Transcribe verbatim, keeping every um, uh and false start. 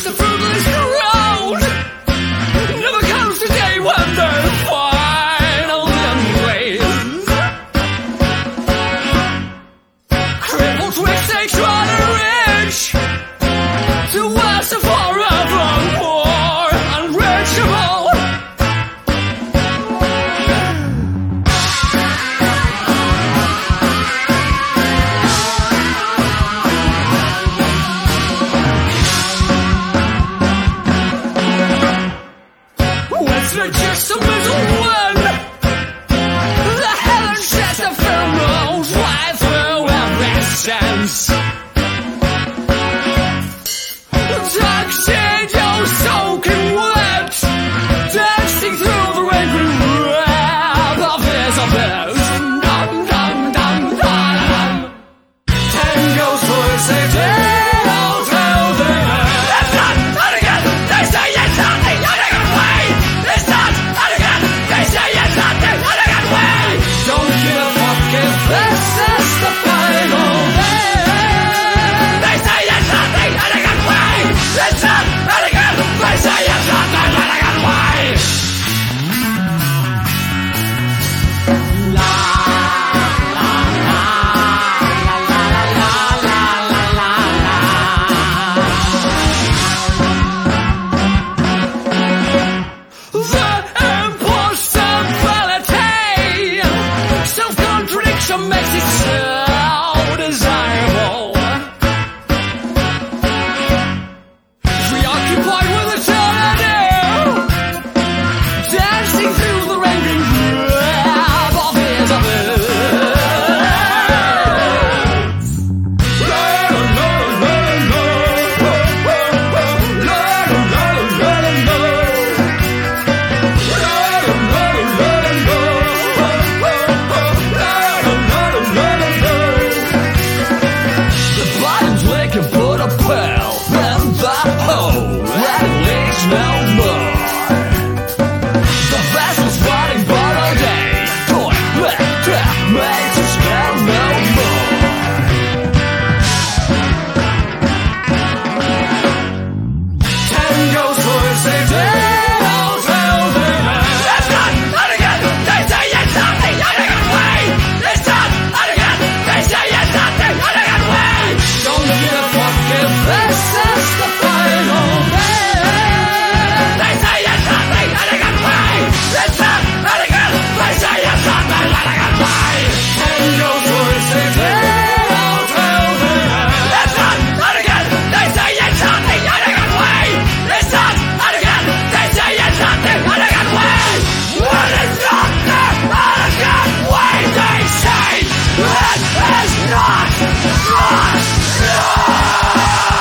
the fruitless road. Never comes the day when the final embrace. Crippled twixt they try to reach to us forevermore unreachable. It's just a middle one. The heaven sets the pheromones right through every sense. Tuxedo soaking wet, dancing through the rain web of his abyss. Dum dum dum dum. Tango's voice they tell, tell them. It's not, not again. They say it's not the other way. It's not, not again. They say it's not the other way. Don't give a fuck if this is the final day. They say it's not the other way. It's not, not again. They say it's not the other way. La la la la la la la la la. The impossibility, self-contradiction makes it so desirable. Preoccupied with eternity, dancing through the raging web of his abyss. La la la la la, la la la la la. The bottom's licking put a pearl in the hole that leaks no more. The vessel's running but all day, toy, let, trap, makes us care no more. Tango's voice they tell, tell them. It's not, not again. They say it's not the other way. It's not, not again. They say it's not the other way. Don't give a fuck if this is the final day. They say it's not the other way. It's not, not again. They say it's not the other way. Tango's voice they tell, tell them. It's not, not again. They say it's not the other way. It's not, not again. They say it's not the other way. What is not the other way? They say it is not, not, not.